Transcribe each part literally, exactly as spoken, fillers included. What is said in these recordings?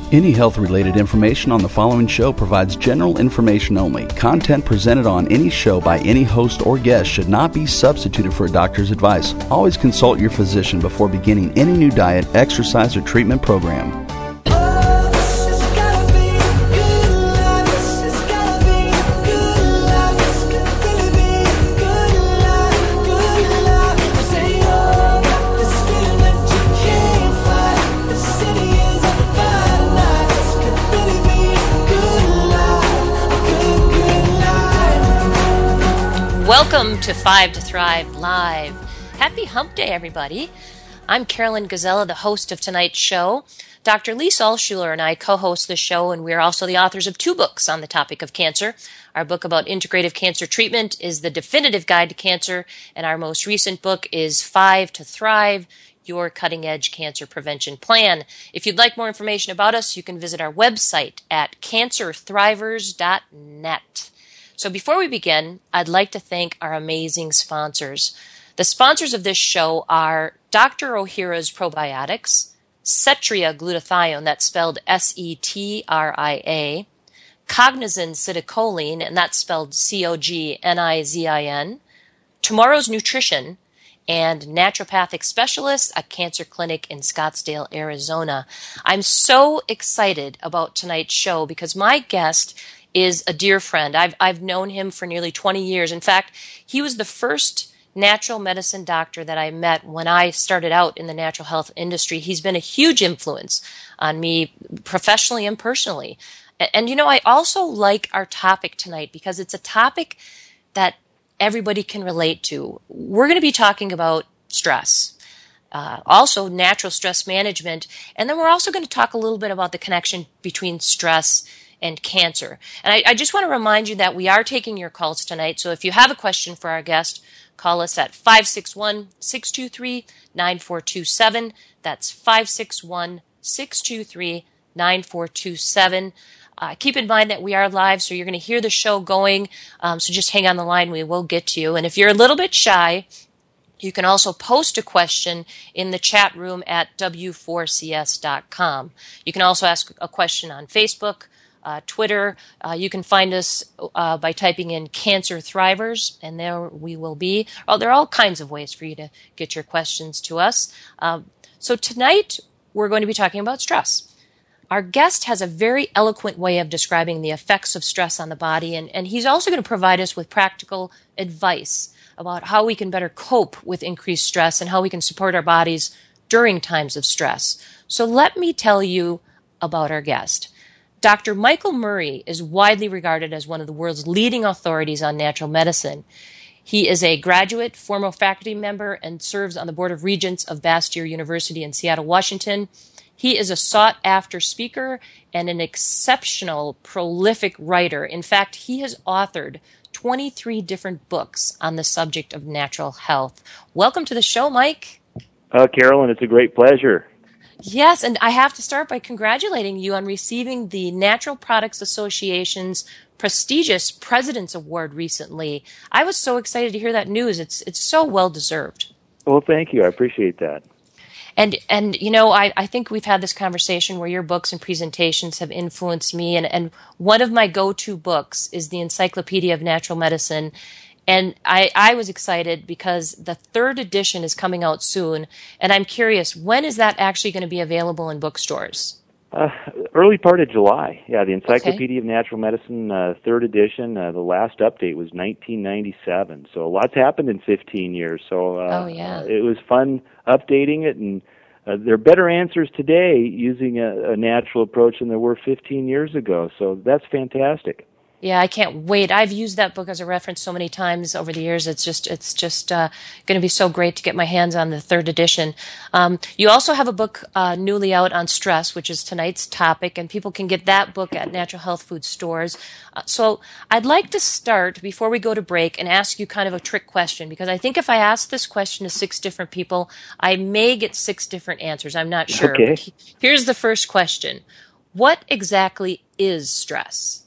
Any health-related information on the following show provides general information only. Content presented on any show by any host or guest should not be substituted for a doctor's advice. Always consult your physician before beginning any new diet, exercise, or treatment program. Welcome to Five to Thrive Live. Happy Hump Day, everybody. I'm Carolyn Gazella, the host of tonight's show. Doctor Lisa Alschuler and I co-host the show, and we're also the authors of two books on the topic of cancer. Our book about integrative cancer treatment is The Definitive Guide to Cancer, and our most recent book is Five to Thrive, Your Cutting-Edge Cancer Prevention Plan. If you'd like more information about us, you can visit our website at cancer thrivers dot net. So before we begin, I'd like to thank our amazing sponsors. The sponsors of this show are Doctor Ohhira's Probiotics, Cetria Glutathione, that's spelled S E T R I A, Cognizin Citicoline, and that's spelled C O G N I Z I N, Tomorrow's Nutrition, and Naturopathic Specialists, a cancer clinic in Scottsdale, Arizona. I'm so excited about tonight's show because my guest is a dear friend. I've I've known him for nearly twenty years. In fact, he was the first natural medicine doctor that I met when I started out in the natural health industry. He's been a huge influence on me professionally and personally. And, and you know, I also like our topic tonight because it's a topic that everybody can relate to. We're going to be talking about stress. Uh, also natural stress management. And then we're also going to talk a little bit about the connection between stress and cancer. And I, I just want to remind you that we are taking your calls tonight. So if you have a question for our guest, call us at five six one, six two three, nine four two seven. That's five six one, six two three, nine four two seven. Uh, keep in mind that we are live, so you're going to hear the show going. Um, so just hang on the line. We will get to you. And if you're a little bit shy, you can also post a question in the chat room at w four c s dot com. You can also ask a question on Facebook, Uh, Twitter. Uh, you can find us uh, by typing in Cancer Thrivers, and there we will be. Oh, there are all kinds of ways for you to get your questions to us. Um, so tonight, we're going to be talking about stress. Our guest has a very eloquent way of describing the effects of stress on the body, and, and he's also going to provide us with practical advice about how we can better cope with increased stress and how we can support our bodies during times of stress. So let me tell you about our guest. Doctor Michael Murray is widely regarded as one of the world's leading authorities on natural medicine. He is a graduate, former faculty member, and serves on the Board of Regents of Bastyr University in Seattle, Washington. He is a sought-after speaker and an exceptional, prolific writer. In fact, he has authored twenty-three different books on the subject of natural health. Welcome to the show, Mike. Uh, Carolyn, it's a great pleasure. Yes, and I have to start by congratulating you on receiving the Natural Products Association's prestigious President's Award recently. I was so excited to hear that news. It's it's so well deserved. Well, thank you. I appreciate that. And, and you know, I, I think we've had this conversation where your books and presentations have influenced me, and, and one of my go-to books is the Encyclopedia of Natural Medicine. And I, I was excited because the third edition is coming out soon, and I'm curious, when is that actually going to be available in bookstores? Uh, early part of July, yeah, the Encyclopedia Okay. of Natural Medicine, uh, third edition, uh, the last update was nineteen ninety-seven, so a lot's happened in fifteen years, so uh, oh, yeah. uh, it was fun updating it, and uh, there are better answers today using a, a natural approach than there were fifteen years ago, so that's fantastic. Yeah, I can't wait. I've used that book as a reference so many times over the years. It's just, it's just uh, going to be so great to get my hands on the third edition. Um, you also have a book uh, newly out on stress, which is tonight's topic, and people can get that book at natural health food stores. Uh, so I'd like to start before we go to break and ask you kind of a trick question, because I think if I ask this question to six different people, I may get six different answers. I'm not sure. Okay. But he- here's the first question: what exactly is stress?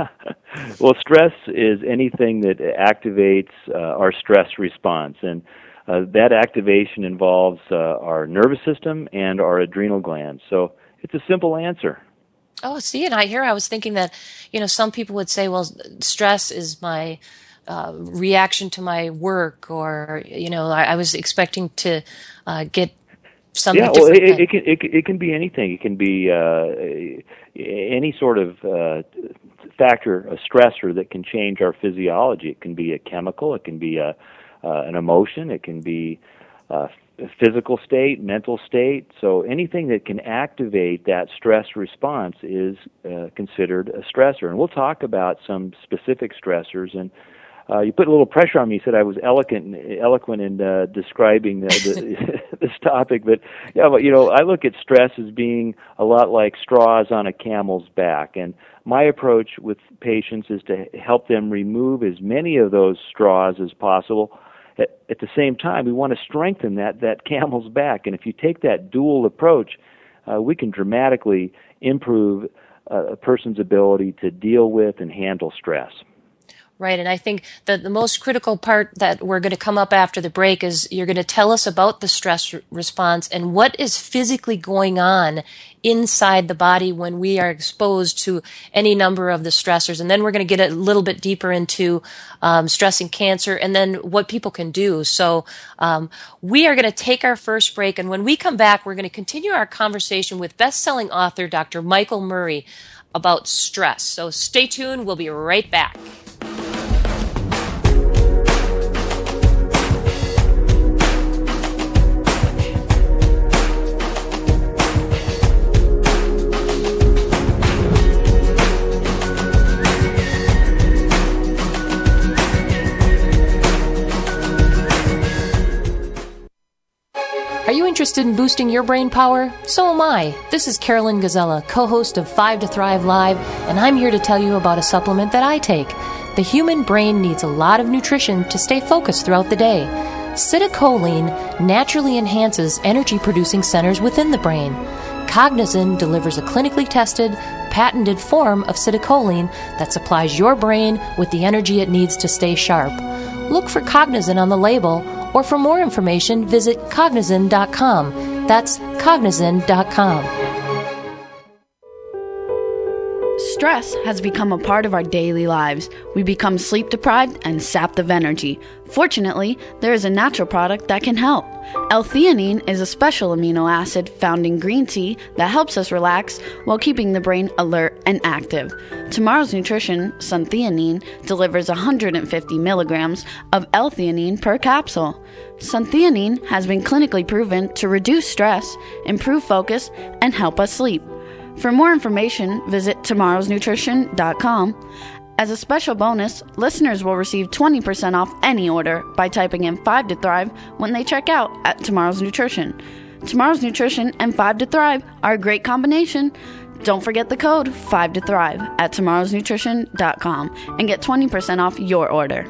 Well, stress is anything that activates uh, our stress response, and uh, that activation involves uh, our nervous system and our adrenal glands. So it's a simple answer. Oh, see, and I here I was thinking that, you know, some people would say, well, stress is my uh, reaction to my work, or, you know, I, I was expecting to uh, get something yeah, well, different. it, it can it, can- it can be anything. It can be uh, any sort of uh, factor, a stressor that can change our physiology. It can be a chemical. It can be a uh, an emotion. It can be uh, a physical state, mental state. So anything that can activate that stress response is uh, considered a stressor. And we'll talk about some specific stressors. And uh, you put a little pressure on me. You said I was eloquent, eloquent in uh, describing the, the, this topic. But yeah, but you know, I look at stress as being a lot like straws on a camel's back. And my approach with patients is to help them remove as many of those straws as possible. At, at the same time, we want to strengthen that, that camel's back. And if you take that dual approach, uh, we can dramatically improve uh, a person's ability to deal with and handle stress. Right, and I think that the most critical part that we're going to come up after the break is you're going to tell us about the stress r- response and what is physically going on inside the body when we are exposed to any number of the stressors. And then we're going to get a little bit deeper into um, stress and cancer and then what people can do. So um, we are going to take our first break, and when we come back, we're going to continue our conversation with best-selling author Doctor Michael Murray about stress. So stay tuned. We'll be right back. Are you interested in boosting your brain power? So am I. This is Carolyn Gazella, co-host of Five to Thrive Live, and I'm here to tell you about a supplement that I take. The human brain needs a lot of nutrition to stay focused throughout the day. Citicoline naturally enhances energy-producing centers within the brain. Cognizin delivers a clinically tested, patented form of citicoline that supplies your brain with the energy it needs to stay sharp. Look for Cognizin on the label, or for more information, visit cognizin dot com. That's cognizin dot com. Stress has become a part of our daily lives. We become sleep deprived and sapped of energy. Fortunately, there is a natural product that can help. L-theanine is a special amino acid found in green tea that helps us relax while keeping the brain alert and active. Tomorrow's Nutrition, Suntheanine, delivers one hundred fifty milligrams of L-theanine per capsule. Suntheanine has been clinically proven to reduce stress, improve focus, and help us sleep. For more information, visit tomorrows nutrition dot com. As a special bonus, listeners will receive twenty percent off any order by typing in five to thrive when they check out at Tomorrow's Nutrition. Tomorrow's Nutrition and five to thrive are a great combination. Don't forget the code five to thrive at tomorrows nutrition dot com and get twenty percent off your order.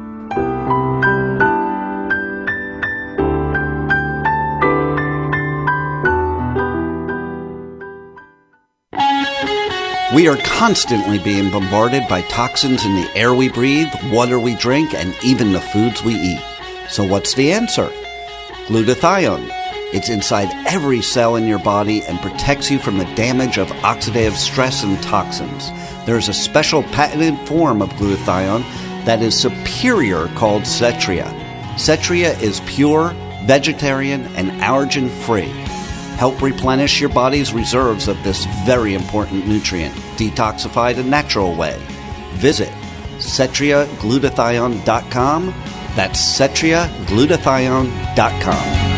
We are constantly being bombarded by toxins in the air we breathe, water we drink, and even the foods we eat. So what's the answer? Glutathione. It's inside every cell in your body and protects you from the damage of oxidative stress and toxins. There's a special patented form of glutathione that is superior called Cetria. Cetria is pure, vegetarian, and allergen-free. Help replenish your body's reserves of this very important nutrient, detoxified a natural way. Visit cetria glutathione dot com. That's cetria glutathione dot com.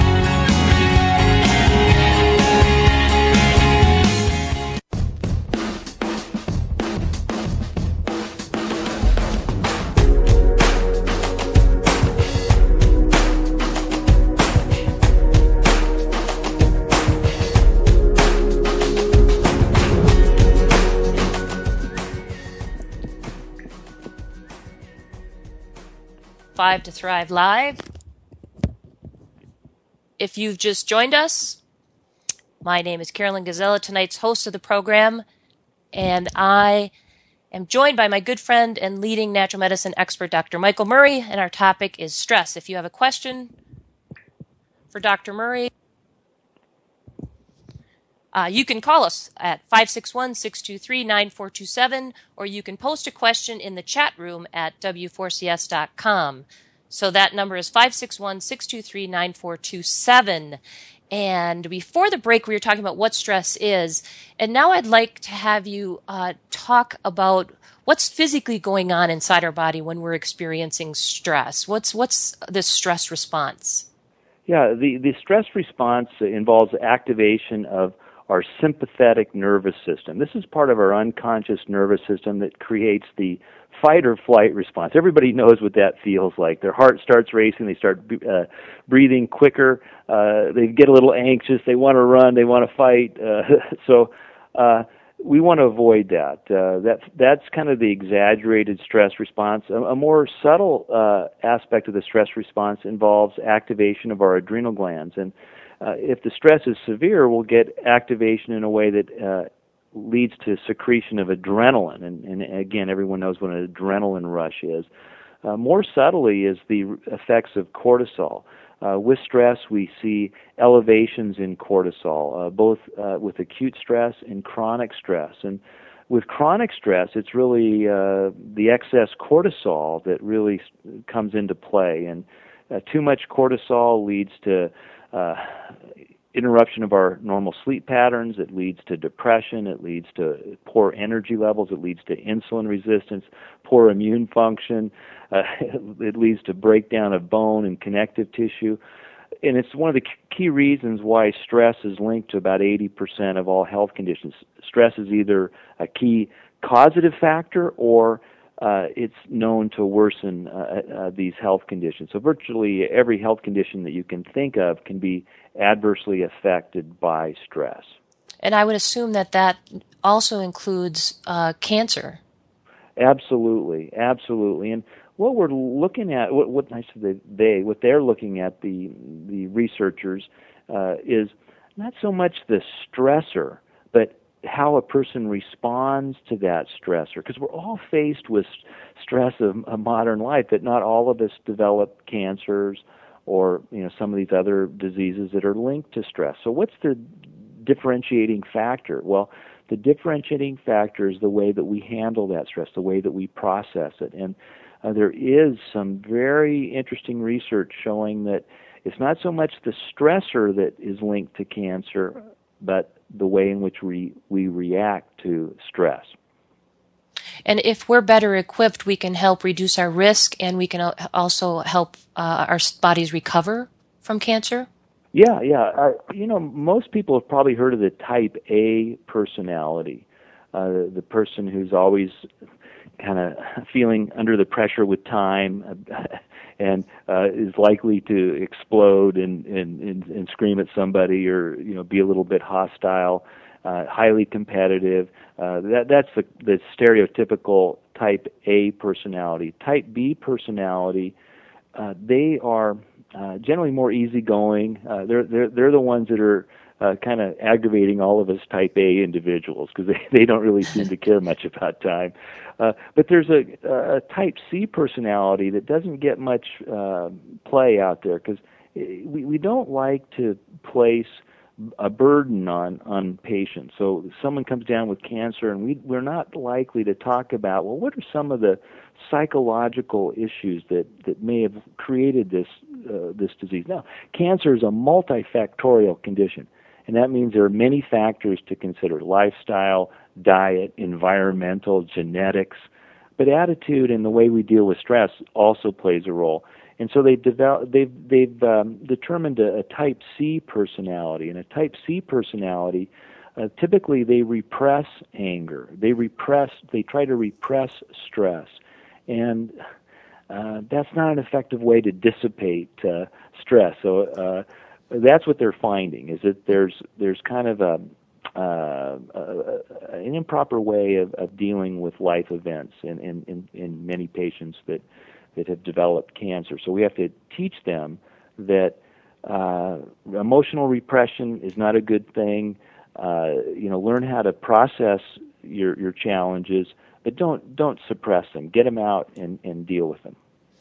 Five to Thrive Live. If you've just joined us, my name is Carolyn Gazella, tonight's host of the program, and I am joined by my good friend and leading natural medicine expert, Doctor Michael Murray, and our topic is stress. If you have a question for Doctor Murray, Uh, you can call us at five six one, six two three, nine four two seven, or you can post a question in the chat room at w four c s dot com. So that number is five six one, six two three, nine four two seven. And before the break, we were talking about what stress is. And now I'd like to have you uh, talk about what's physically going on inside our body when we're experiencing stress. What's what's the stress response? Yeah, the, the stress response involves activation of our sympathetic nervous system. This is part of our unconscious nervous system that creates the fight or flight response. Everybody knows what that feels like. Their heart starts racing, they start uh, breathing quicker, uh, they get a little anxious, they want to run, they want to fight. Uh, so uh, we want to avoid that. Uh, that. That's kind of the exaggerated stress response. A, a more subtle uh, aspect of the stress response involves activation of our adrenal glands. And Uh, if the stress is severe, we'll get activation in a way that uh, leads to secretion of adrenaline. And, and again, everyone knows what an adrenaline rush is. Uh, more subtly is the effects of cortisol. Uh, with stress, we see elevations in cortisol, uh, both uh, with acute stress and chronic stress. And with chronic stress, it's really uh, the excess cortisol that really comes into play. And uh, too much cortisol leads to Uh, interruption of our normal sleep patterns. It leads to depression. It leads to poor energy levels. It leads to insulin resistance, poor immune function. Uh, it leads to breakdown of bone and connective tissue. And it's one of the key reasons why stress is linked to about eighty percent of all health conditions. Stress is either a key causative factor or Uh, it's known to worsen uh, uh, these health conditions. So virtually every health condition that you can think of can be adversely affected by stress. And I would assume that that also includes uh, cancer. Absolutely, absolutely. And what we're looking at, what, what I said they, what they're looking at, the the researchers, uh, is not so much the stressor, but how a person responds to that stressor, because we're all faced with stress of a modern life, that not all of us develop cancers or you know some of these other diseases that are linked to stress. So what's the differentiating factor? Well, the differentiating factor is the way that we handle that stress, the way that we process it. And uh, there is some very interesting research showing that it's not so much the stressor that is linked to cancer, but the way in which we, we react to stress. And if we're better equipped, we can help reduce our risk, and we can also help uh, our bodies recover from cancer? Yeah, yeah. Uh, you know, most people have probably heard of the type A personality, uh, the person who's always kind of feeling under the pressure with time and uh, is likely to explode and, and, and, and scream at somebody, or you know, be a little bit hostile, uh, highly competitive. Uh, that that's the, the stereotypical type A personality. Type B personality, uh, they are uh, generally more easygoing. Uh, they're they're they're the ones that are Uh, kind of aggravating all of us type A individuals, because they, they don't really seem to care much about time. Uh, but there's a, a type C personality that doesn't get much uh, play out there, because we, we don't like to place a burden on, on patients. So someone comes down with cancer, and we, we're not likely to talk about, well, what are some of the psychological issues that, that may have created this uh, this disease? Now, cancer is a multifactorial condition. And that means there are many factors to consider: lifestyle, diet, environmental, genetics. But attitude and the way we deal with stress also plays a role. And so they've, developed, they've, they've um, determined a, a type C personality. And a type C personality, uh, typically they repress anger. They repress, they try to repress stress. And uh, that's not an effective way to dissipate uh, stress. So uh, that's what they're finding, is that there's there's kind of a, uh, a, a an improper way of, of dealing with life events in, in, in, in many patients that, that have developed cancer. So we have to teach them that uh, emotional repression is not a good thing. Uh, you know, learn how to process your your challenges, but don't don't suppress them. Get them out and, and deal with them.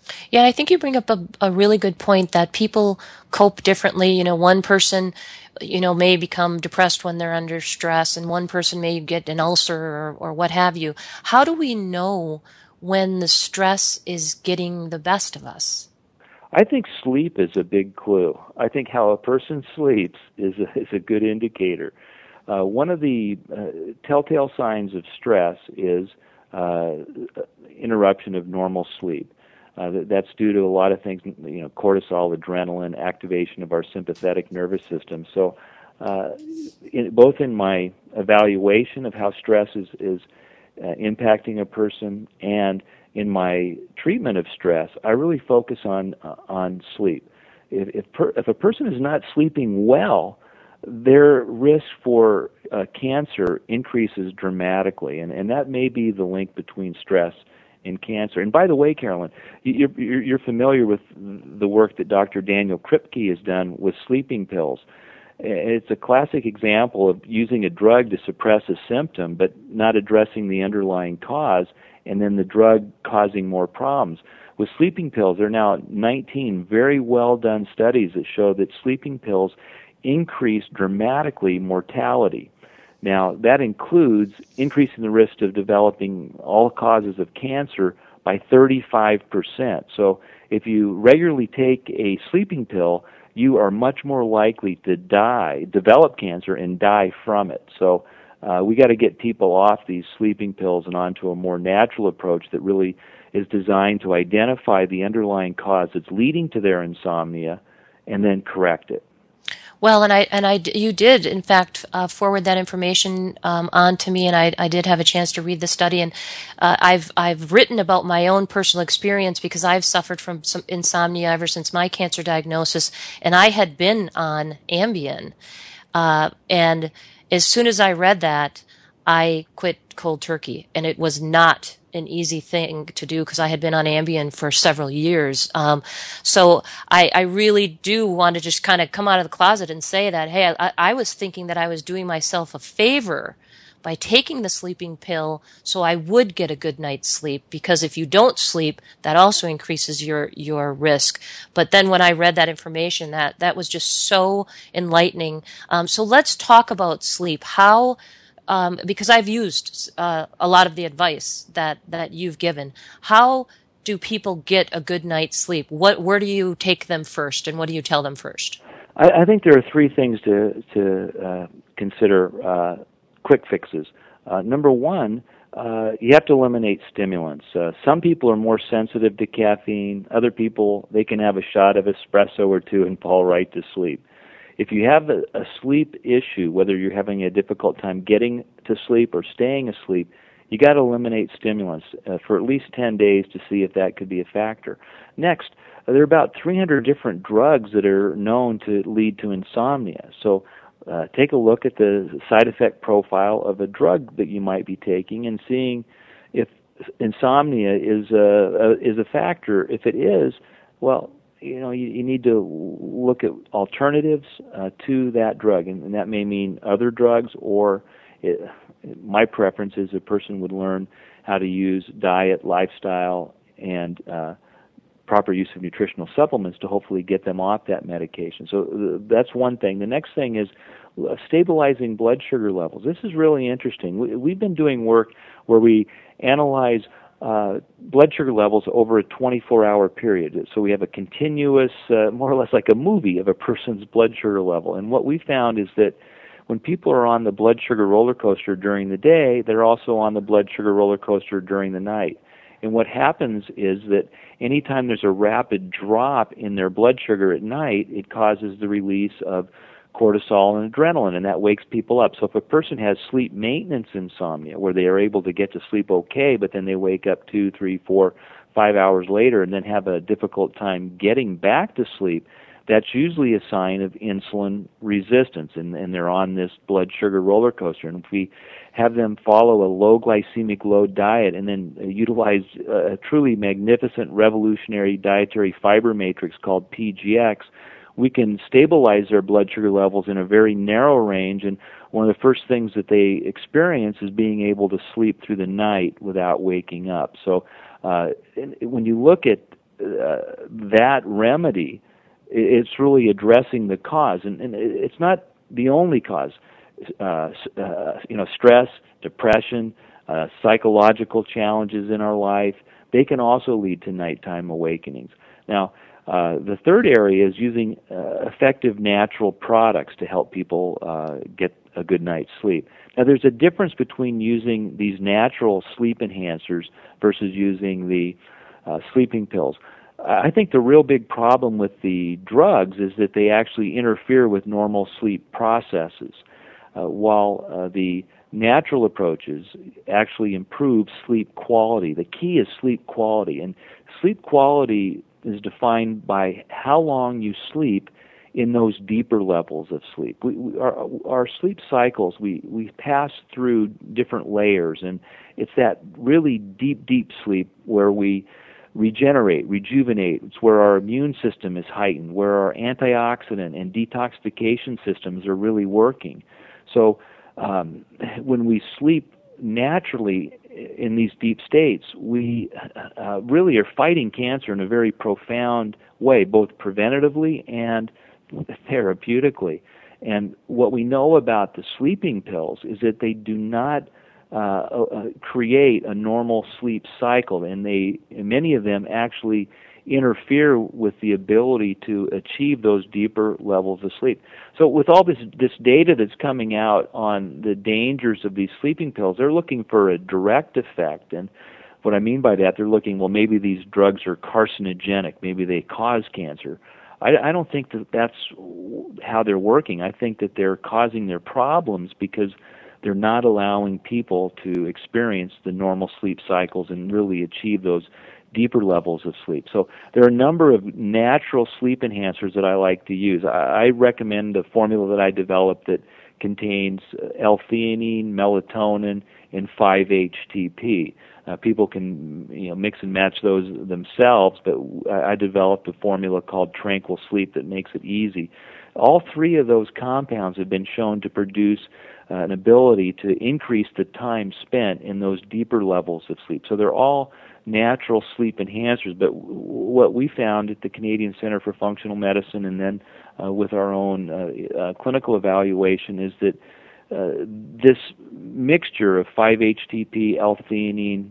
Yeah, I think you bring up a, a really good point that people cope differently. You know, one person, you know, may become depressed when they're under stress, and one person may get an ulcer or, or what have you. How do we know when the stress is getting the best of us? I think sleep is a big clue. I think how a person sleeps is a, is a good indicator. Uh, one of the uh, telltale signs of stress is uh, interruption of normal sleep. Uh, that's due to a lot of things, you know, cortisol, adrenaline, activation of our sympathetic nervous system. So, uh, in, both in my evaluation of how stress is, is uh, impacting a person and in my treatment of stress, I really focus on uh, on sleep. If if, per, if a person is not sleeping well, their risk for uh, cancer increases dramatically, and, and that may be the link between stress and cancer. And by the way, Carolyn, you're, you're familiar with the work that Doctor Daniel Kripke has done with sleeping pills. It's a classic example of using a drug to suppress a symptom, but not addressing the underlying cause, and then the drug causing more problems. With sleeping pills, there are now nineteen very well-done studies that show that sleeping pills increase dramatically mortality. Now, that includes increasing the risk of developing all causes of cancer by thirty-five percent. So if you regularly take a sleeping pill, you are much more likely to die, develop cancer, and die from it. So uh, we got to get people off these sleeping pills and onto a more natural approach that really is designed to identify the underlying cause that's leading to their insomnia and then correct it. Well, and I and I you did in fact uh, forward that information um, on to me, and I I did have a chance to read the study, and uh, I've I've written about my own personal experience because I've suffered from some insomnia ever since my cancer diagnosis, and I had been on Ambien, uh, and as soon as I read that, I quit cold turkey, and it was not an easy thing to do because I had been on Ambien for several years. Um, so I, I really do want to just kind of come out of the closet and say that, hey, I, I was thinking that I was doing myself a favor by taking the sleeping pill so I would get a good night's sleep, because if you don't sleep, that also increases your, your risk. But then when I read that information, that, that was just so enlightening. Um, so let's talk about sleep. How Um, because I've used uh, a lot of the advice that, that you've given. How do people get a good night's sleep? What, where do you take them first, and what do you tell them first? I, I think there are three things to to uh, consider uh, quick fixes. Uh, number one, uh, you have to eliminate stimulants. Uh, some people are more sensitive to caffeine. Other people, they can have a shot of espresso or two and fall right to sleep. If you have a, a sleep issue, whether you're having a difficult time getting to sleep or staying asleep, you got to eliminate stimulants uh, for at least ten days to see if that could be a factor. Next, uh, there are about three hundred different drugs that are known to lead to insomnia. So uh, take a look at the side effect profile of a drug that you might be taking and seeing if insomnia is a, a, is a factor. If it is, well, you know, you, you need to look at alternatives uh, to that drug, and, and that may mean other drugs, or it, my preference is a person would learn how to use diet, lifestyle, and uh, proper use of nutritional supplements to hopefully get them off that medication. So uh, that's one thing. The next thing is uh, stabilizing blood sugar levels. This is really interesting. We, we've been doing work where we analyze Uh, blood sugar levels over a twenty-four hour period. So we have a continuous, uh, more or less like a movie of a person's blood sugar level. And what we found is that when people are on the blood sugar roller coaster during the day, they're also on the blood sugar roller coaster during the night. And what happens is that anytime there's a rapid drop in their blood sugar at night, it causes the release of cortisol and adrenaline, and that wakes people up. So if a person has sleep maintenance insomnia, where they are able to get to sleep okay, but then they wake up two, three, four, five hours later and then have a difficult time getting back to sleep, that's usually a sign of insulin resistance, and, and they're on this blood sugar roller coaster. And if we have them follow a low glycemic load diet and then utilize a truly magnificent revolutionary dietary fiber matrix called P G X, we can stabilize their blood sugar levels in a very narrow range, and one of the first things that they experience is being able to sleep through the night without waking up. So uh, when you look at uh, that remedy, it's really addressing the cause, and, and it's not the only cause. Uh, uh, you know, stress, depression, uh, psychological challenges in our life, they can also lead to nighttime awakenings. Now, uh, the third area is using uh, effective natural products to help people uh, get a good night's sleep. Now, there's a difference between using these natural sleep enhancers versus using the uh, sleeping pills. I think the real big problem with the drugs is that they actually interfere with normal sleep processes, uh, while uh, the natural approaches actually improve sleep quality. The key is sleep quality, and sleep quality is defined by how long you sleep in those deeper levels of sleep. We, we, our, our sleep cycles, we, we pass through different layers, and it's that really deep, deep sleep where we regenerate, rejuvenate. It's where our immune system is heightened, where our antioxidant and detoxification systems are really working. So um, when we sleep naturally in these deep states, we uh, really are fighting cancer in a very profound way, both preventatively and therapeutically. And what we know about the sleeping pills is that they do not uh, uh, create a normal sleep cycle, and they, many of them actually interfere with the ability to achieve those deeper levels of sleep. So with all this this data that's coming out on the dangers of these sleeping pills, they're looking for a direct effect. And what I mean by that, they're looking, well, maybe these drugs are carcinogenic, maybe they cause cancer. I, I don't think that that's how they're working. I think that they're causing their problems because they're not allowing people to experience the normal sleep cycles and really achieve those deeper levels of sleep. So there are a number of natural sleep enhancers that I like to use. I, I recommend a formula that I developed that contains L-theanine, melatonin, and five H T P. Uh, people can, you know, mix and match those themselves, but I, I developed a formula called Tranquil Sleep that makes it easy. All three of those compounds have been shown to produce uh, an ability to increase the time spent in those deeper levels of sleep. So they're all natural sleep enhancers, but w- what we found at the Canadian Center for Functional Medicine and then uh, with our own uh, uh, clinical evaluation is that uh, this mixture of five H T P, L-theanine,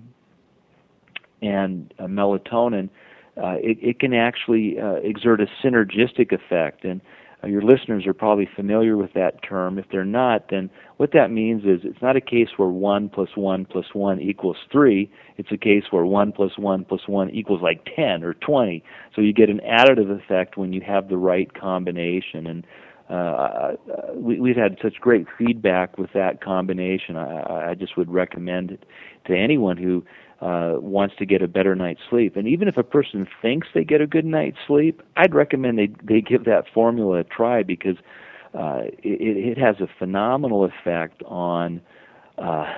and uh, melatonin, uh, it, it can actually uh, exert a synergistic effect. And uh, your listeners are probably familiar with that term. If they're not, then what that means is it's not a case where one plus one plus one equals three. It's a case where one plus one plus one equals like ten or twenty. So you get an additive effect when you have the right combination. And uh, we, we've had such great feedback with that combination. I, I just would recommend it to anyone who uh, wants to get a better night's sleep. And even if a person thinks they get a good night's sleep, I'd recommend they they give that formula a try because uh, it, it has a phenomenal effect on uh,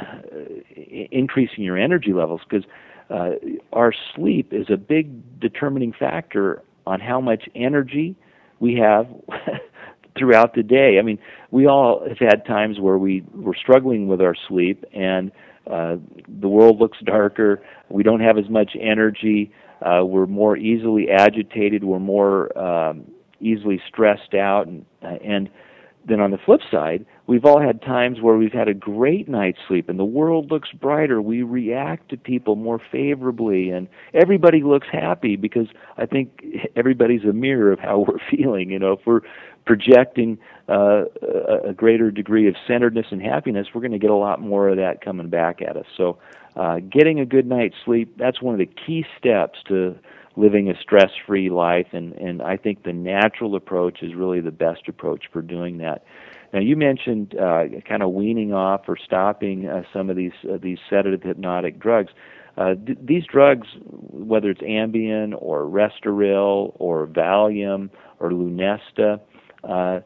increasing your energy levels because uh, our sleep is a big determining factor on how much energy we have throughout the day. I mean, we all have had times where we were struggling with our sleep and uh, the world looks darker, we don't have as much energy, uh, we're more easily agitated, we're more um, easily stressed out, and, uh, and then on the flip side, we've all had times where we've had a great night's sleep and the world looks brighter. We react to people more favorably and everybody looks happy because I think everybody's a mirror of how we're feeling. You know, if we're projecting uh, a greater degree of centeredness and happiness, we're going to get a lot more of that coming back at us. So uh, getting a good night's sleep, that's one of the key steps to living a stress-free life, and, and I think the natural approach is really the best approach for doing that. Now, you mentioned uh, kind of weaning off or stopping uh, some of these uh, these sedative hypnotic drugs. Uh, th- these drugs, whether it's Ambien or Restoril or Valium or Lunesta, uh,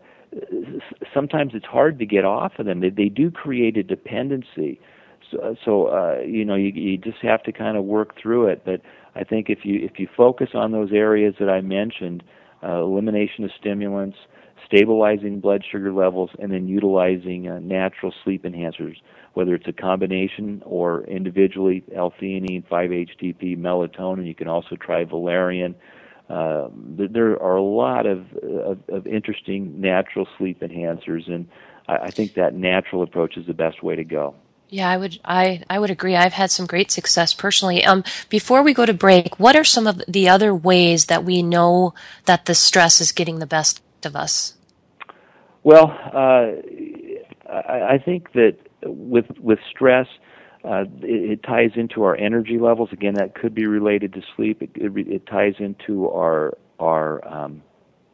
sometimes it's hard to get off of them. They, they do create a dependency. So, so uh, you know, you, you just have to kind of work through it. But I think if you if you focus on those areas that I mentioned, uh, elimination of stimulants, stabilizing blood sugar levels, and then utilizing uh, natural sleep enhancers, whether it's a combination or individually, L-theanine, five H T P, melatonin. You can also try valerian. Uh, there are a lot of, of, of interesting natural sleep enhancers, and I, I think that natural approach is the best way to go. Yeah, I would I, I would agree. I've had some great success personally. Um, before we go to break, what are some of the other ways that we know that the stress is getting the best of us? Well, uh, I, I think that with with stress, uh, it, it ties into our energy levels. Again, that could be related to sleep. It, it, it ties into our our um,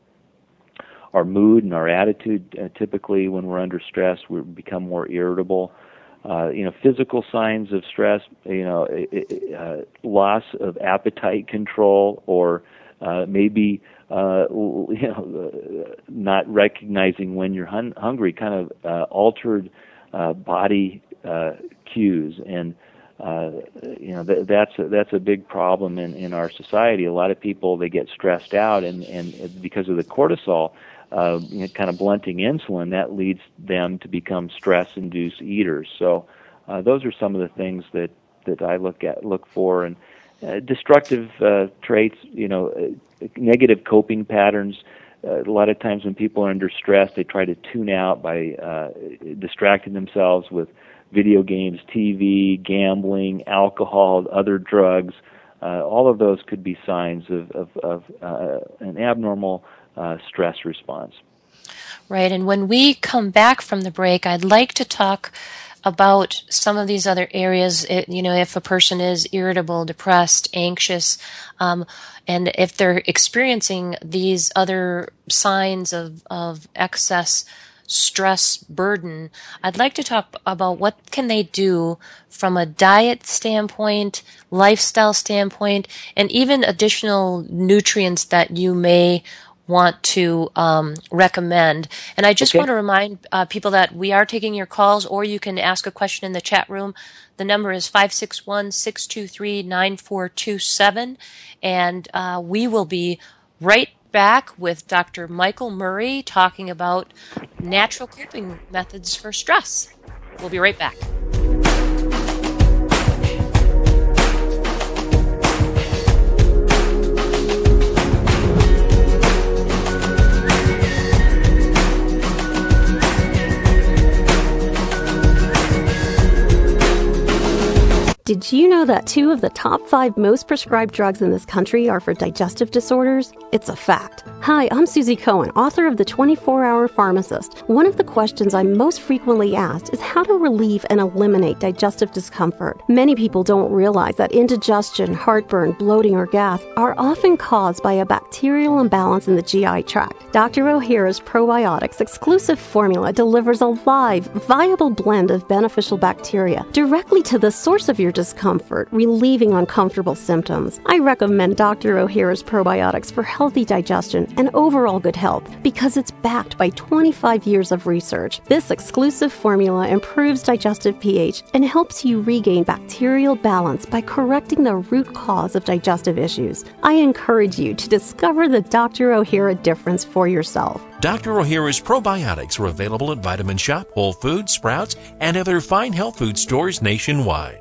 our mood and our attitude. Uh, typically, when we're under stress, we become more irritable. Uh, you know, physical signs of stress, you know, uh, loss of appetite control, or uh, maybe uh, you know, not recognizing when you're hun- hungry, kind of uh, altered uh, body uh, cues, and uh, you know th- that's a, that's a big problem in, in our society. A lot of people, they get stressed out, and, and because of the cortisol. Uh, you know, kind of blunting insulin, that leads them to become stress-induced eaters. So uh, those are some of the things that, that I look at look for. And uh, destructive uh, traits, you know, uh, negative coping patterns. Uh, a lot of times when people are under stress, they try to tune out by uh, distracting themselves with video games, T V, gambling, alcohol, other drugs. Uh, all of those could be signs of, of, of uh, an abnormal Uh, stress response. Right, and when we come back from the break, I'd like to talk about some of these other areas. It, you know, if a person is irritable, depressed, anxious, um, and if they're experiencing these other signs of, of excess stress burden, I'd like to talk about what can they do from a diet standpoint, lifestyle standpoint, and even additional nutrients that you may want to um, recommend. And I just okay. want to remind uh, people that we are taking your calls, or you can ask a question in the chat room. The number is five six one, six two three, nine four two seven, and uh, we will be right back with Doctor Michael Murray talking about natural coping methods for stress. We'll be right back. Did you know that two of the top five most prescribed drugs in this country are for digestive disorders? It's a fact. Hi, I'm Susie Cohen, author of The twenty-four hour Pharmacist. One of the questions I'm most frequently asked is how to relieve and eliminate digestive discomfort. Many people don't realize that indigestion, heartburn, bloating, or gas are often caused by a bacterial imbalance in the G I tract. Doctor O'Hara's Probiotics exclusive formula delivers a live, viable blend of beneficial bacteria directly to the source of your discomfort, relieving uncomfortable symptoms. I recommend Doctor O'Hara's Probiotics for healthy digestion and overall good health because it's backed by twenty-five years of research. This exclusive formula improves digestive pH and helps you regain bacterial balance by correcting the root cause of digestive issues. I encourage you to discover the Doctor O'Hara difference for yourself. Doctor O'Hara's Probiotics are available at Vitamin Shop, Whole Foods, Sprouts, and other fine health food stores nationwide.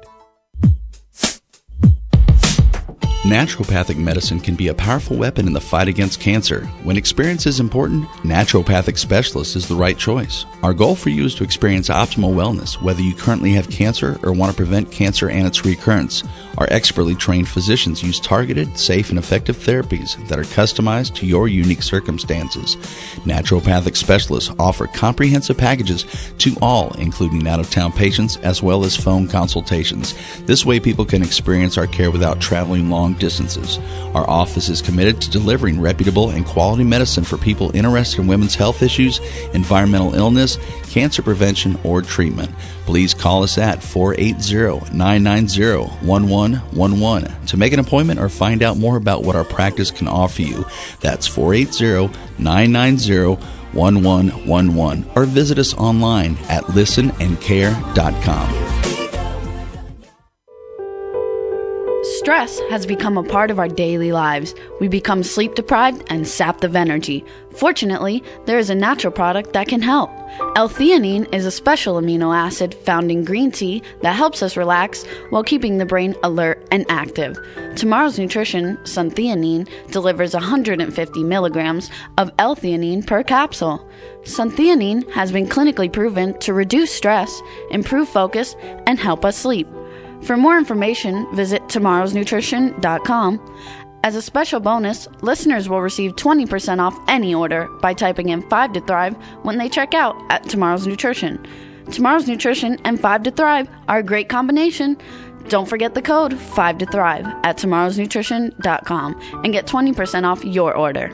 Naturopathic medicine can be a powerful weapon in the fight against cancer. When experience is important, naturopathic specialist is the right choice. Our goal for you is to experience optimal wellness, whether you currently have cancer or want to prevent cancer and its recurrence. Our expertly trained physicians use targeted, safe, and effective therapies that are customized to your unique circumstances. Naturopathic specialists offer comprehensive packages to all, including out-of-town patients, as well as phone consultations. This way people can experience our care without traveling long distances. Our office is committed to delivering reputable and quality medicine for people interested in women's health issues, environmental illness, cancer prevention, or treatment. Please call us at four eight zero, nine nine zero, one one one one to make an appointment or find out more about what our practice can offer you. That's four eight zero, nine nine zero, one one one one, or visit us online at listen and care dot com. Stress has become a part of our daily lives. We become sleep deprived and sapped of energy. Fortunately, there is a natural product that can help. L-theanine is a special amino acid found in green tea that helps us relax while keeping the brain alert and active. Tomorrow's Nutrition Suntheanine delivers one hundred fifty milligrams of L-theanine per capsule. Suntheanine has been clinically proven to reduce stress, improve focus, and help us sleep. For more information, visit tomorrows nutrition dot com. As a special bonus, listeners will receive twenty percent off any order by typing in five to thrive when they check out at Tomorrow's Nutrition. Tomorrow's Nutrition and five to thrive are a great combination. Don't forget the code five to thrive at tomorrows nutrition dot com and get twenty percent off your order.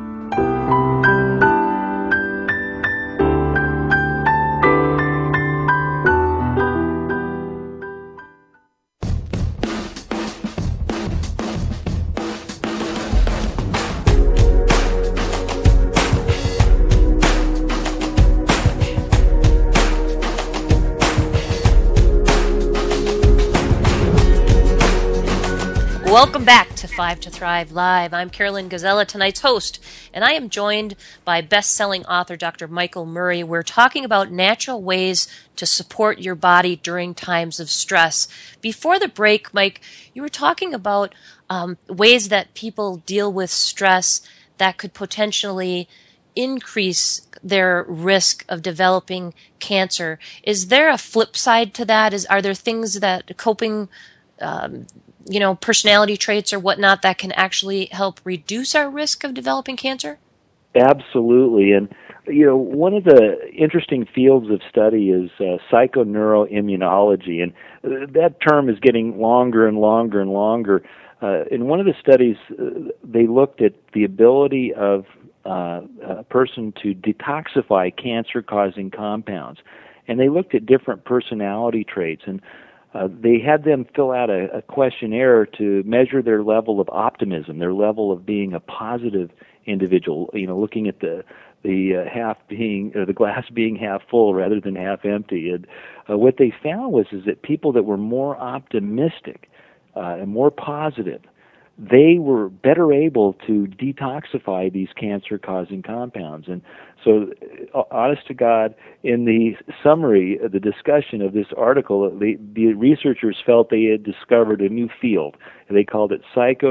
Welcome back to Five to Thrive Live. I'm Carolyn Gazella, tonight's host, and I am joined by best-selling author Doctor Michael Murray. We're talking about natural ways to support your body during times of stress. Before the break, Mike, you were talking about um, ways that people deal with stress that could potentially increase their risk of developing cancer. Is there a flip side to that? Is are there things that coping um, you know, personality traits or whatnot that can actually help reduce our risk of developing cancer? Absolutely. And, you know, one of the interesting fields of study is uh, psychoneuroimmunology, and uh, that term is getting longer and longer and longer. Uh, in one of the studies, uh, they looked at the ability of uh, a person to detoxify cancer-causing compounds, and they looked at different personality traits, and Uh, they had them fill out a, a questionnaire to measure their level of optimism, their level of being a positive individual, you know, looking at the the uh, half being, or the glass being half full rather than half empty. And uh, what they found was is that people that were more optimistic uh, and more positive, they were better able to detoxify these cancer-causing compounds. And so, uh, honest to God, in the summary, the discussion of this article, the, the researchers felt they had discovered a new field. They called it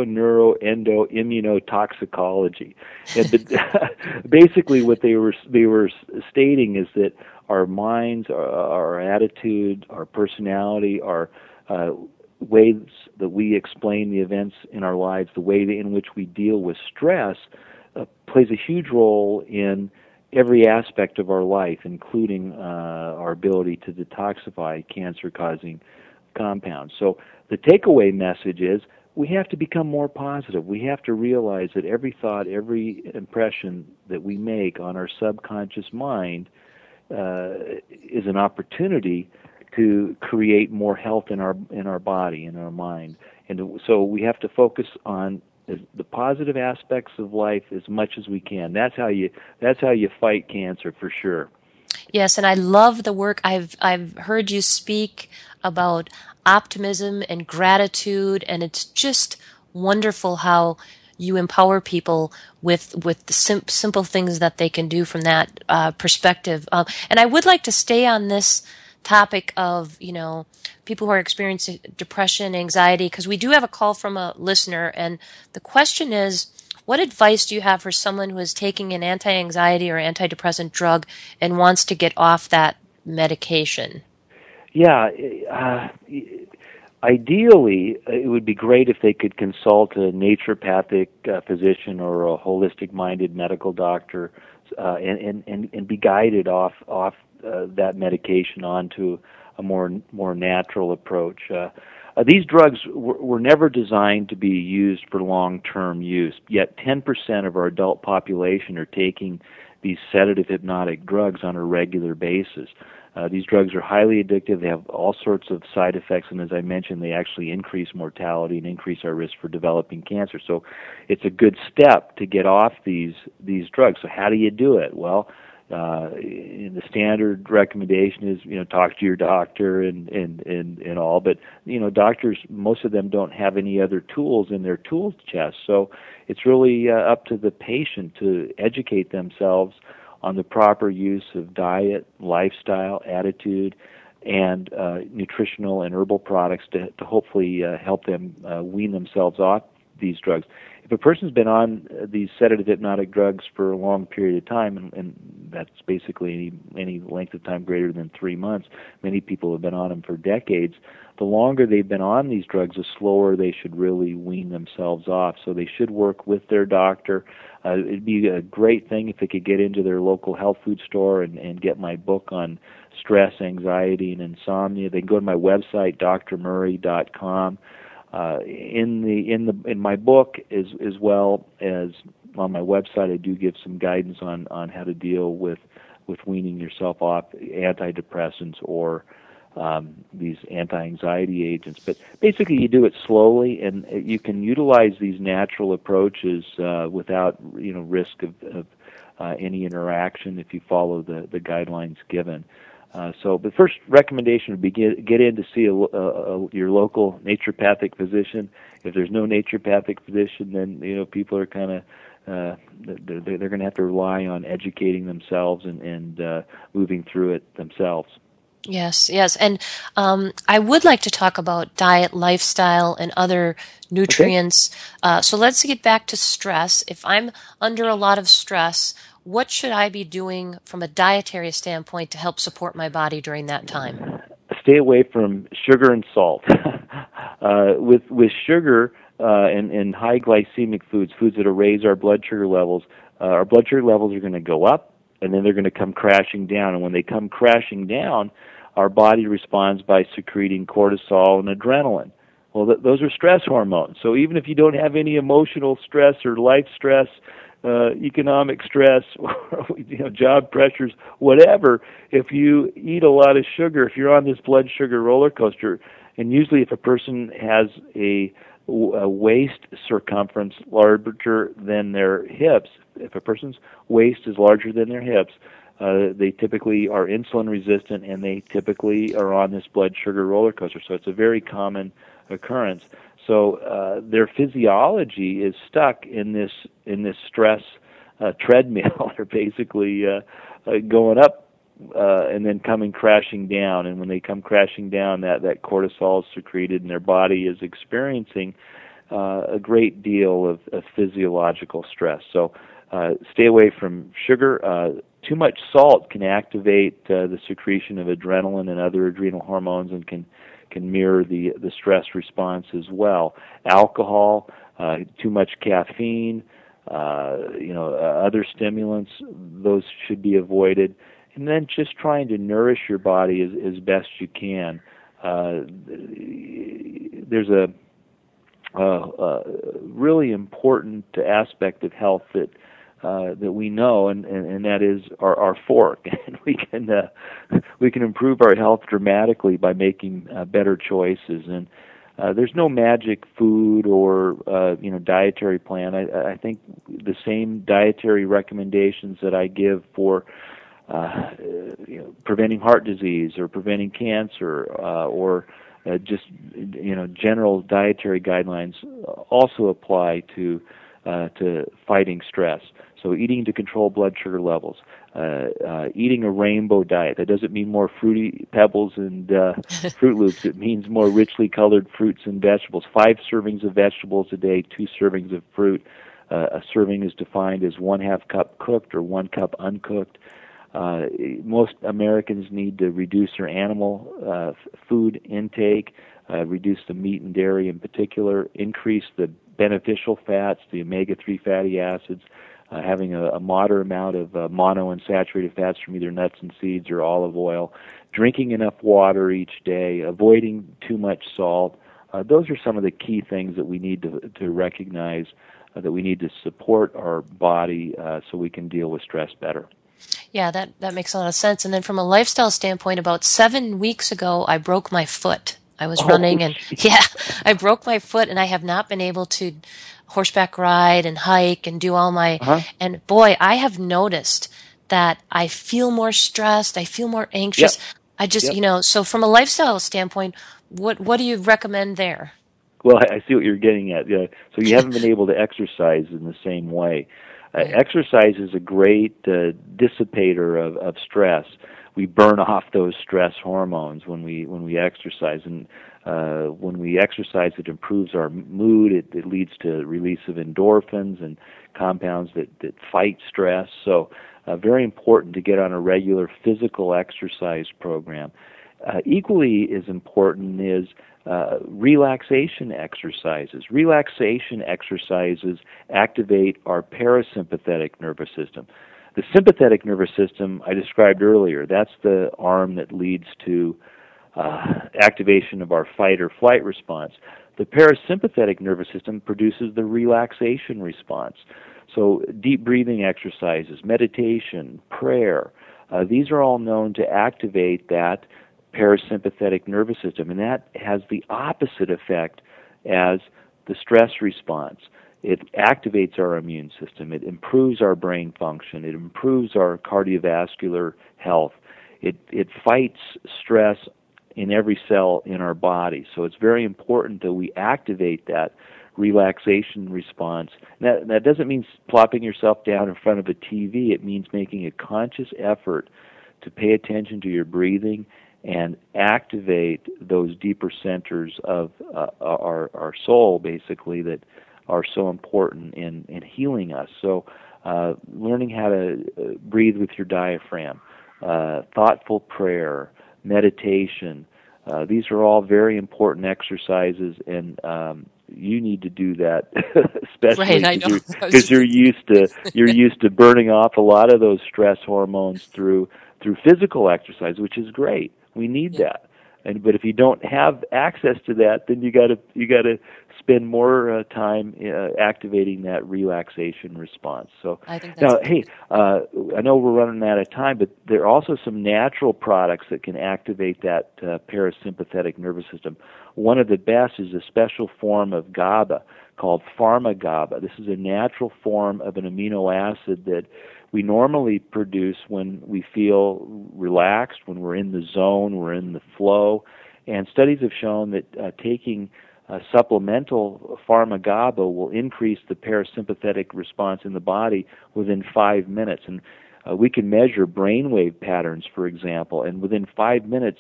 psychoneuroendoimmunotoxicology. And the, basically, what they were they were stating is that our minds, our, our attitude, our personality, our uh, ways that we explain the events in our lives, the way in which we deal with stress, uh, plays a huge role in every aspect of our life, including uh, our ability to detoxify cancer-causing compounds. So the takeaway message is we have to become more positive. We have to realize that every thought, every impression that we make on our subconscious mind uh, is an opportunity to create more health in our in our body, in our mind. And so we have to focus on the positive aspects of life as much as we can. That's how you that's how you fight cancer, for sure. Yes, and I love the work. I've I've heard you speak about optimism and gratitude, and it's just wonderful how you empower people with with the sim- simple things that they can do from that uh, perspective. Um, and I would like to stay on this topic of, you know, people who are experiencing depression, anxiety, because we do have a call from a listener, and the question is, what advice do you have for someone who is taking an anti-anxiety or antidepressant drug and wants to get off that medication? Yeah, uh, ideally, it would be great if they could consult a naturopathic uh, physician or a holistic-minded medical doctor uh, and, and, and, and be guided off off Uh, that medication onto a more more natural approach. Uh, uh, these drugs w- were never designed to be used for long-term use, yet ten percent of our adult population are taking these sedative hypnotic drugs on a regular basis. Uh, these drugs are highly addictive. They have all sorts of side effects, and as I mentioned, they actually increase mortality and increase our risk for developing cancer. So it's a good step to get off these these drugs. So how do you do it? Well, Uh, the standard recommendation is, you know, talk to your doctor and, and, and, and all, but, you know, doctors, most of them don't have any other tools in their tool chest, so it's really uh, up to the patient to educate themselves on the proper use of diet, lifestyle, attitude, and uh, nutritional and herbal products to, to hopefully uh, help them uh, wean themselves off these drugs. If a person's been on these sedative hypnotic drugs for a long period of time, and, and that's basically any, any length of time greater than three months, many people have been on them for decades, the longer they've been on these drugs, the slower they should really wean themselves off. So they should work with their doctor. Uh, it'd be a great thing if they could get into their local health food store and, and get my book on stress, anxiety, and insomnia. They can go to my website, d r murray dot com. Uh, in the in the in my book, as as well as on my website, I do give some guidance on, on how to deal with with weaning yourself off antidepressants or um, these anti-anxiety agents. But basically, you do it slowly, and you can utilize these natural approaches uh, without you know risk of, of uh, any interaction if you follow the the guidelines given. Uh, so the first recommendation would be get, get in to see a, a, a, your local naturopathic physician. If there's no naturopathic physician, then you know people are kind of uh, they're, they're going to have to rely on educating themselves and, and uh, moving through it themselves. Yes, yes. And um, I would like to talk about diet, lifestyle, and other nutrients. Okay. Uh, so let's get back to stress. If I'm under a lot of stress, what should I be doing from a dietary standpoint to help support my body during that time? Stay away from sugar and salt. uh, with with sugar uh, and, and high glycemic foods, foods that will raise our blood sugar levels, uh, our blood sugar levels are going to go up, and then they're going to come crashing down. And when they come crashing down, our body responds by secreting cortisol and adrenaline. Well, th- those are stress hormones. So even if you don't have any emotional stress or life stress, uh, economic stress, or you know, job pressures, whatever, if you eat a lot of sugar, if you're on this blood sugar roller coaster, and usually if a person has a, a waist circumference larger than their hips, if a person's waist is larger than their hips, uh, they typically are insulin resistant, and they typically are on this blood sugar roller coaster. So it's a very common occurrence. So uh, their physiology is stuck in this in this stress uh, treadmill. They're basically uh, uh, going up uh, and then coming crashing down. And when they come crashing down, that, that cortisol is secreted, and their body is experiencing uh, a great deal of, of physiological stress. So uh, stay away from sugar. Uh, too much salt can activate uh, the secretion of adrenaline and other adrenal hormones, and can can mirror the the stress response as well. Alcohol, uh, too much caffeine, uh, you know, uh, other stimulants, those should be avoided. And then just trying to nourish your body as, as best you can. Uh, there's a, a, a really important aspect of health that Uh, that we know, and, and, and that is our, our fork. And we can uh, we can improve our health dramatically by making uh, better choices. And uh, there's no magic food or uh, you know dietary plan. I, I think the same dietary recommendations that I give for uh, you know, preventing heart disease or preventing cancer uh, or uh, just you know general dietary guidelines also apply to uh, to fighting stress. So eating to control blood sugar levels, uh, uh, eating a rainbow diet. That doesn't mean more fruity pebbles and uh, Fruit Loops. It means more richly colored fruits and vegetables. Five servings of vegetables a day, two servings of fruit. Uh, a serving is defined as one half cup cooked or one cup uncooked. Uh, most Americans need to reduce their animal uh, food intake, uh, reduce the meat and dairy in particular, increase the beneficial fats, the omega three fatty acids, Uh, having a, a moderate amount of uh, monounsaturated fats from either nuts and seeds or olive oil, drinking enough water each day, avoiding too much salt. Uh, those are some of the key things that we need to, to recognize, uh, that we need to support our body uh, so we can deal with stress better. Yeah, that, that makes a lot of sense. And then from a lifestyle standpoint, about seven weeks ago, I broke my foot. I was oh, running and, geez. yeah, I broke my foot, and I have not been able to horseback ride and hike and do all my, uh-huh. and boy, I have noticed that I feel more stressed, I feel more anxious. Yep. I just, Yep. you know, so from a lifestyle standpoint, what what do you recommend there? Well, I see what you're getting at. Yeah. So you haven't been able to exercise in the same way. Uh, Right. exercise is a great uh, dissipator of, of stress. We burn off those stress hormones when we when we exercise, and uh, when we exercise, it improves our mood. It, it leads to release of endorphins and compounds that, that fight stress. So, uh, very important to get on a regular physical exercise program. Uh, equally as important is uh, relaxation exercises. Relaxation exercises activate our parasympathetic nervous system. The sympathetic nervous system I described earlier, that's the arm that leads to uh, activation of our fight or flight response. The parasympathetic nervous system produces the relaxation response. So deep breathing exercises, meditation, prayer, uh, these are all known to activate that parasympathetic nervous system, and that has the opposite effect as the stress response. It activates our immune system. It improves our brain function. It improves our cardiovascular health. It it fights stress in every cell in our body. So it's very important that we activate that relaxation response. That, that doesn't mean plopping yourself down in front of a T V. It means making a conscious effort to pay attention to your breathing and activate those deeper centers of uh, our our soul, basically, that are so important in, in healing us. So uh, learning how to uh, breathe with your diaphragm, uh, thoughtful prayer, meditation, uh, these are all very important exercises, and um, you need to do that, especially Right, I know. because you're, you're used to you're used to burning off a lot of those stress hormones through through physical exercise, which is great. We need Yeah. that, and but if you don't have access to that, then you got to you got to spend more uh, time uh, activating that relaxation response. So I think that's now, hey, uh, I know we're running out of time, but there are also some natural products that can activate that uh, parasympathetic nervous system. One of the best is a special form of GABA called Pharma-GABA. This is a natural form of an amino acid that we normally produce when we feel relaxed, when we're in the zone, we're in the flow. And studies have shown that uh, taking uh, supplemental Pharma-GABA will increase the parasympathetic response in the body within five minutes. And uh, we can measure brainwave patterns, for example, and within five minutes,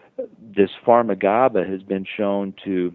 this Pharma-GABA has been shown to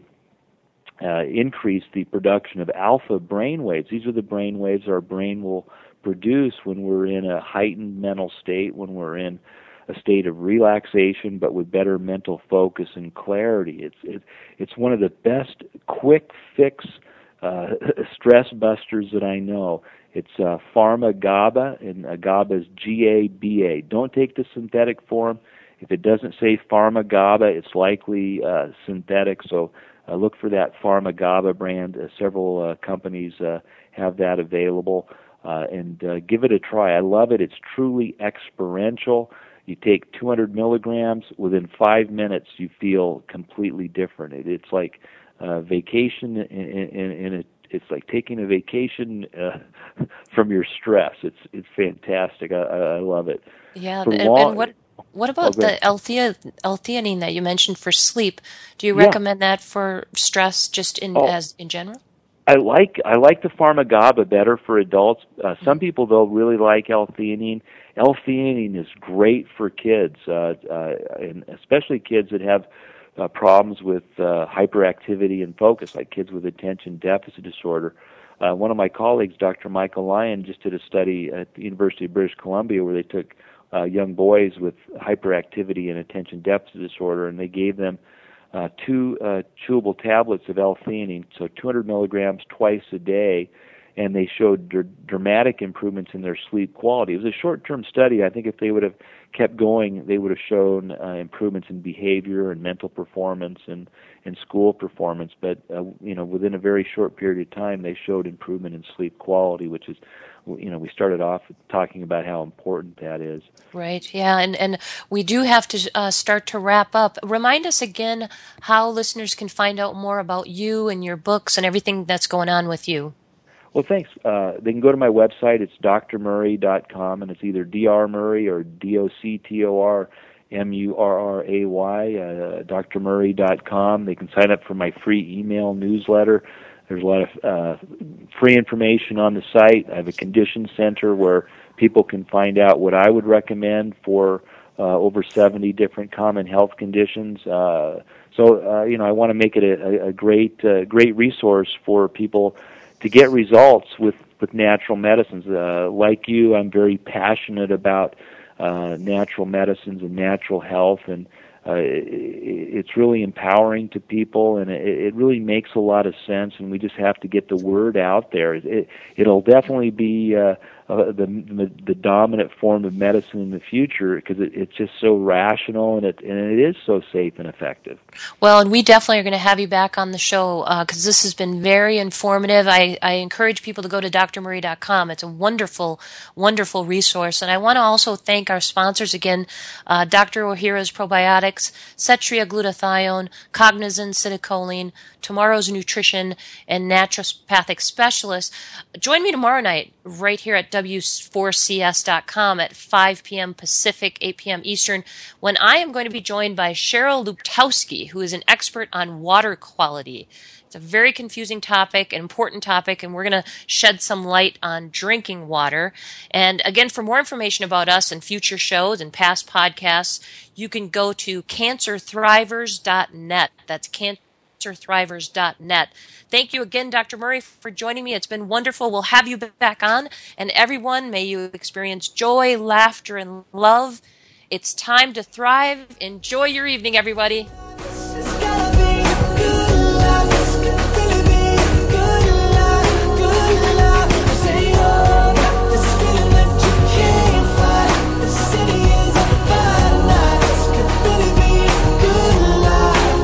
uh, increase the production of alpha brainwaves. These are the brainwaves our brain will produce when we're in a heightened mental state, when we're in a state of relaxation, but with better mental focus and clarity. It's it, it's one of the best quick fix uh, stress busters that I know. It's uh, Pharma-GABA, and uh, GABA is G A B A. Don't take the synthetic form. If it doesn't say Pharma-GABA, it's likely uh, synthetic. So uh, look for that Pharma-GABA brand. Uh, several uh, companies uh, have that available. Uh, and uh, give it a try. I love it. It's truly experiential. You take two hundred milligrams, within five minutes you feel completely different. It, it's like uh, vacation, in, in, in a, it's like taking a vacation uh, from your stress. It's it's fantastic. I, I love it. Yeah, For and, long, and what what about oh, the L-thea, L-theanine that you mentioned for sleep? Do you Yeah. recommend that for stress, just in Oh. as in general? I like I like the Pharma-GABA better for adults. Uh, some people though really like L-theanine. L-theanine is great for kids, uh, uh, and especially kids that have uh, problems with uh, hyperactivity and focus, like kids with attention deficit disorder. Uh, one of my colleagues, Doctor Michael Lyon, just did a study at the University of British Columbia where they took uh, young boys with hyperactivity and attention deficit disorder, and they gave them Uh, two uh, chewable tablets of L-theanine, so two hundred milligrams twice a day, and they showed dr- dramatic improvements in their sleep quality. It was a short-term study. I think if they would have kept going, they would have shown uh, improvements in behavior and mental performance and, and school performance. But uh, you know, within a very short period of time, they showed improvement in sleep quality, which is, you know, we started off talking about how important that is. Right. Yeah, and and we do have to uh, start to wrap up. Remind us again how listeners can find out more about you and your books and everything that's going on with you. Well, thanks. Uh, they can go to my website. It's d r murray dot com, and it's either D R Murray or D O C T O R M U R R A Y, uh, d r murray dot com. They can sign up for my free email newsletter. There's a lot of uh, free information on the site. I have a condition center where people can find out what I would recommend for uh, over seventy different common health conditions. Uh, so, uh, you know, I want to make it a, a great, uh, great resource for people to get results with, with natural medicines. Uh, like you, I'm very passionate about uh, natural medicines and natural health, and uh, it, it's really empowering to people, and it, it really makes a lot of sense, and we just have to get the word out there. It, it'll definitely be uh, uh, the, the the dominant form of medicine in the future because it, it's just so rational, and it and it is so safe and effective. Well, and we definitely are going to have you back on the show because uh, this has been very informative. I, I encourage people to go to d r murray dot com. It's a wonderful, wonderful resource. And I want to also thank our sponsors again, uh, Doctor Ohhira's Probiotics, Cetria Glutathione, Cognizin Citicoline, Tomorrow's Nutrition, and Naturopathic Specialist. Join me tomorrow night right here at w four c s dot com at five p.m. Pacific, eight p.m. Eastern, when I am going to be joined by Cheryl Luptowski, who is an expert on water quality. It's a very confusing topic, an important topic, and we're going to shed some light on drinking water. And again, for more information about us and future shows and past podcasts, you can go to cancer thrivers dot net. That's cancer thrivers dot net. Thank you again, Doctor Murray, for joining me. It's been wonderful. We'll have you back on. And everyone, may you experience joy, laughter, and love. It's time to thrive. Enjoy your evening, everybody.